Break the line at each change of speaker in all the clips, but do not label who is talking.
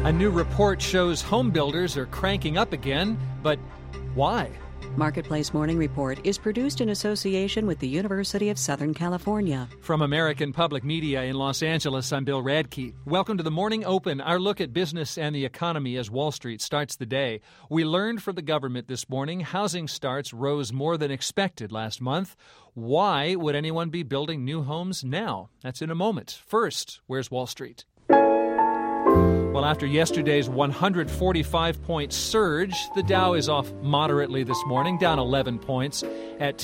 A new report shows home builders are cranking up again, but why?
Marketplace Morning Report is produced in association with the University of Southern California.
From American Public Media in Los Angeles, I'm Bill Radke. Welcome to the Morning Open, our look at business and the economy as Wall Street starts the day. We learned from the government this morning housing starts rose more than expected last month. Why would anyone be building new homes now? That's in a moment. First, where's Wall Street? Well, after yesterday's 145-point surge, the Dow is off moderately this morning, down 11 points at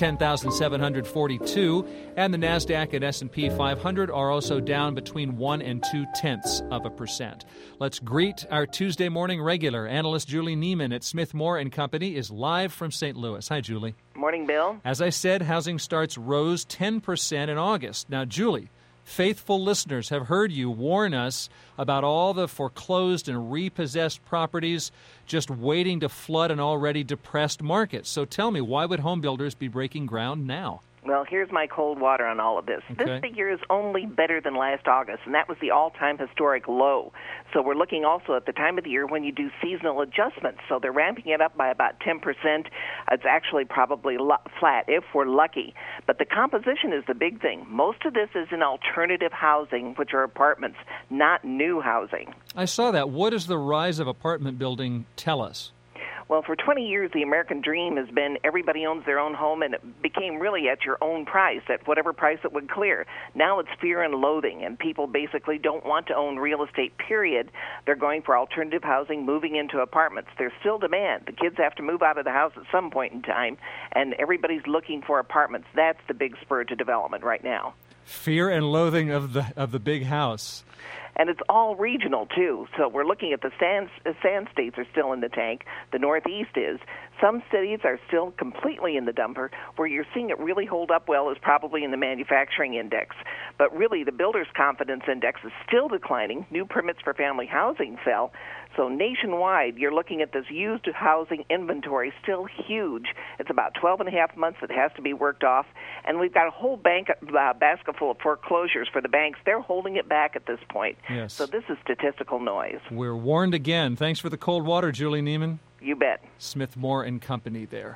10,742, and the Nasdaq and S&P 500 are also down between 1 and 0.2%. Let's greet our Tuesday morning regular. Analyst Julie Neiman at Smith Moore & Company is live from St. Louis. Hi, Julie.
Morning, Bill.
As I said, housing starts rose 10% in August. Now, Julie, faithful listeners have heard you warn us about all the foreclosed and repossessed properties just waiting to flood an already depressed market. So tell me, why would home builders be breaking ground now?
Well, here's my cold water on all of this.
Okay.
This figure is only better than last August, and that was the all-time historic low. So we're looking also at the time of the year when you do seasonal adjustments. So they're ramping it up by about 10%. It's actually probably flat if we're lucky. But the composition is the big thing. Most of this is in alternative housing, which are apartments, not new housing.
I saw that. What does the rise of apartment building tell us?
Well, for 20 years, the American dream has been everybody owns their own home, and it became really at your own price, at whatever price it would clear. Now it's fear and loathing, and people basically don't want to own real estate, period. They're going for alternative housing, moving into apartments. There's still demand. The kids have to move out of the house at some point in time, and everybody's looking for apartments. That's the big spur to development right now.
Fear and loathing of the big house.
And it's all regional, too. So we're looking at the sand states are still in the tank. The Northeast is. Some cities are still completely in the dumper. Where you're seeing it really hold up well is probably in the manufacturing index. But really, the builder's confidence index is still declining. New permits for family housing fell. So nationwide, you're looking at this used housing inventory still huge. It's about 12 and a half months that has to be worked off. And we've got a whole basket full of foreclosures for the banks. They're holding it back at this point.
Yes.
So this is statistical noise.
We're warned again. Thanks for the cold water, Julie Neiman.
You bet.
Smith Moore & Company there.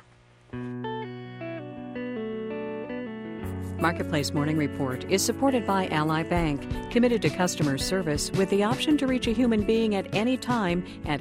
Marketplace Morning Report is supported by Ally Bank, committed to customer service with the option to reach a human being at any time at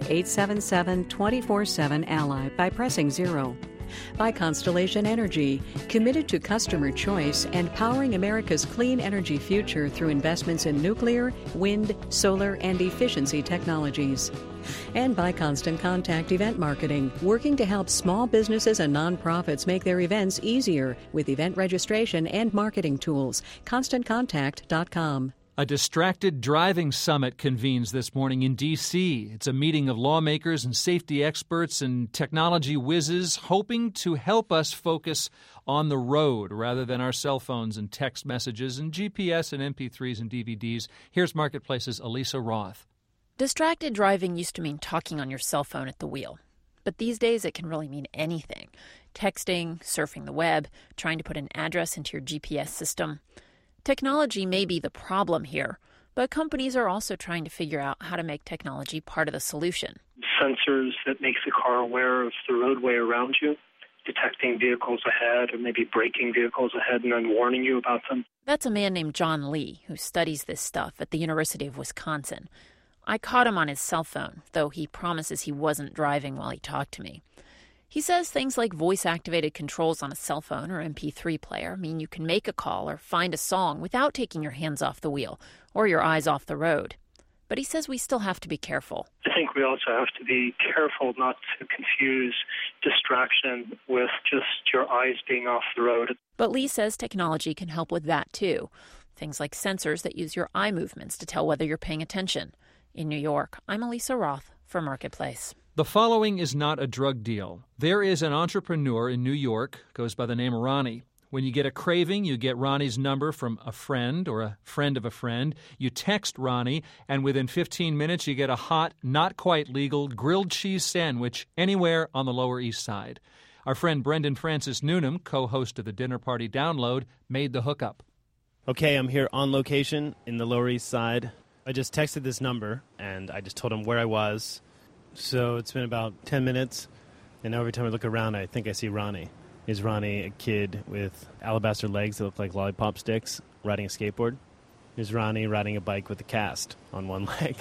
877-24-7-ALLY by pressing 0. By Constellation Energy, committed to customer choice and powering America's clean energy future through investments in nuclear, wind, solar, and efficiency technologies. And by Constant Contact Event Marketing, working to help small businesses and nonprofits make their events easier with event registration and marketing tools. ConstantContact.com.
A distracted driving summit convenes this morning in D.C. It's a meeting of lawmakers and safety experts and technology whizzes hoping to help us focus on the road rather than our cell phones and text messages and GPS and MP3s and DVDs. Here's Marketplace's Elisa Roth.
Distracted driving used to mean talking on your cell phone at the wheel. But these days it can really mean anything. Texting, surfing the web, trying to put an address into your GPS system. Technology may be the problem here, but companies are also trying to figure out how to make technology part of the solution.
Sensors that make the car aware of the roadway around you, detecting vehicles ahead or maybe braking vehicles ahead and then warning you about them.
That's a man named John Lee who studies this stuff at the University of Wisconsin. I caught him on his cell phone, though he promises he wasn't driving while he talked to me. He says things like voice-activated controls on a cell phone or MP3 player mean you can make a call or find a song without taking your hands off the wheel or your eyes off the road. But he says we still have to be careful.
I think we also have to be careful not to confuse distraction with just your eyes being off the road.
But Lee says technology can help with that, too. Things like sensors that use your eye movements to tell whether you're paying attention. In New York, I'm Elisa Roth for Marketplace.
The following is not a drug deal. There is an entrepreneur in New York, goes by the name Ronnie. When you get a craving, you get Ronnie's number from a friend or a friend of a friend. You text Ronnie, and within 15 minutes, you get a hot, not quite legal, grilled cheese sandwich anywhere on the Lower East Side. Our friend Brendan Francis Newnham, co-host of the Dinner Party Download, made the hookup.
Okay, I'm here on location in the Lower East Side I just texted this number, and I just told him where I was. So it's been about 10 minutes, and now every time I look around, I think I see Ronnie. Is Ronnie a kid with alabaster legs that look like lollipop sticks riding a skateboard? Is Ronnie riding a bike with a cast on one leg?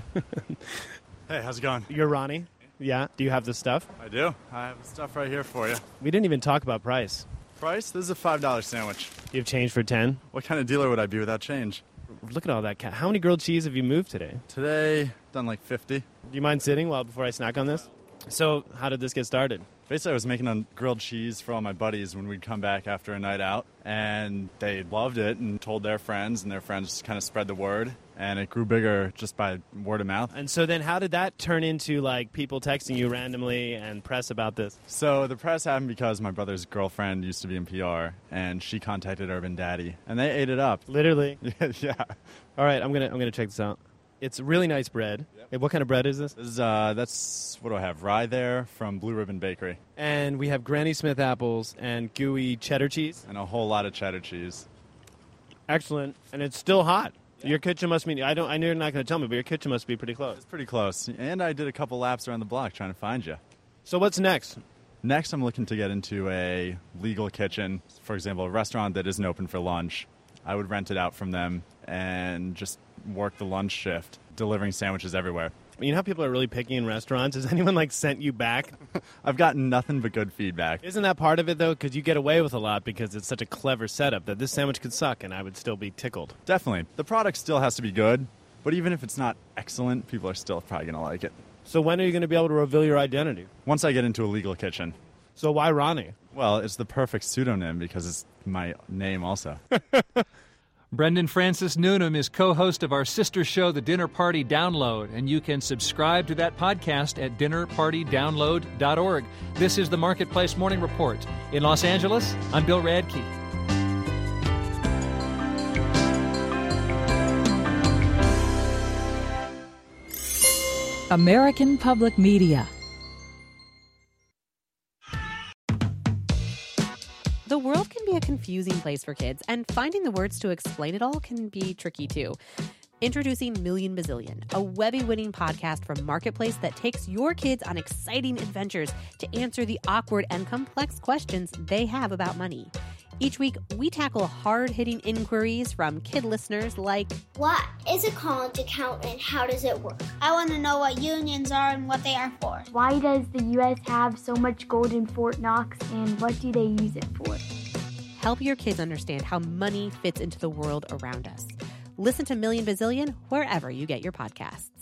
Hey, how's it going?
You're Ronnie? Yeah? Do you have the stuff?
I do. I have the stuff right here for you.
We didn't even talk about price.
Price? This is a $5 sandwich.
Do you have change for 10?
What kind of dealer would I be without change?
Look at all that. How many grilled cheese have you moved today?
Today, done like 50.
Do you mind sitting before I snack on this? So, how did this get started?
Basically, I was making a grilled cheese for all my buddies when we'd come back after a night out, and they loved it and told their friends, and their friends kind of spread the word, and it grew bigger just by word of mouth.
And so then how did that turn into, like, people texting you randomly and press about this?
So the press happened because my brother's girlfriend used to be in PR, and she contacted Urban Daddy, and they ate it up.
Literally?
Yeah.
All right, I'm gonna check this out. It's really nice bread. Yep. What kind of bread is this?
This is, that's, what do I have? Rye there from Blue Ribbon Bakery.
And we have Granny Smith apples and gooey cheddar cheese.
And a whole lot of cheddar cheese.
Excellent. And it's still hot. Yeah. Your kitchen must be, I know you're not going to tell me, but your kitchen must be pretty close.
It's pretty close. And I did a couple laps around the block trying to find you.
So what's next?
Next, I'm looking to get into a legal kitchen. For example, a restaurant that isn't open for lunch. I would rent it out from them and just work the lunch shift, delivering sandwiches everywhere.
You know how people are really picky in restaurants? Has anyone, sent you back?
I've gotten nothing but good feedback.
Isn't that part of it, though? Because you get away with a lot because it's such a clever setup that this sandwich could suck and I would still be tickled.
Definitely. The product still has to be good, but even if it's not excellent, people are still probably going to like it.
So when are you going to be able to reveal your identity?
Once I get into a legal kitchen.
So why Ronnie?
Well, it's the perfect pseudonym because it's my name also.
Brendan Francis Noonan is co-host of our sister show, The Dinner Party Download, and you can subscribe to that podcast at dinnerpartydownload.org. This is the Marketplace Morning Report. In Los Angeles, I'm Bill Radke.
American Public Media.
The world can be a confusing place for kids, and finding the words to explain it all can be tricky too. Introducing Million Bazillion, a Webby-winning podcast from Marketplace that takes your kids on exciting adventures to answer the awkward and complex questions they have about money. Each week, we tackle hard-hitting inquiries from kid listeners like,
what is a college account and how does it work? I want to know what unions are and what they are for.
Why does the U.S. have so much gold in Fort Knox and what do they use it for?
Help your kids understand how money fits into the world around us. Listen to Million Bazillion wherever you get your podcasts.